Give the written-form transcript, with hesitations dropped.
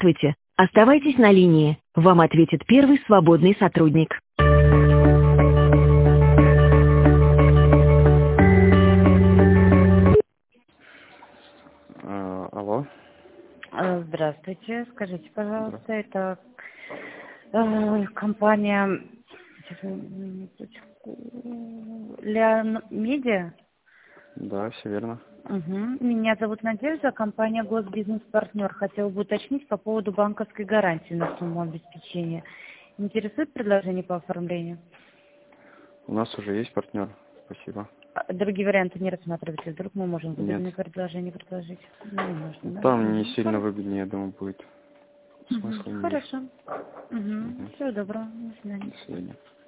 Здравствуйте. Оставайтесь на линии. Вам ответит первый свободный сотрудник. Алло. Здравствуйте. Скажите, пожалуйста, это компания Ля Медиа? Да, все верно. Угу. Меня зовут Надежда, компания Госбизнес-партнер. Хотела бы уточнить по поводу банковской гарантии на сумму обеспечения. Интересует предложение по оформлению? У нас уже есть партнер. Спасибо. Другие варианты не рассматриваете. Вдруг мы можем выгодное Нет. предложение предложить? Ну, не нужно, да? Там не сильно выгоднее, я думаю, будет. Смысла не есть. Хорошо. Всего доброго. До свидания. До свидания.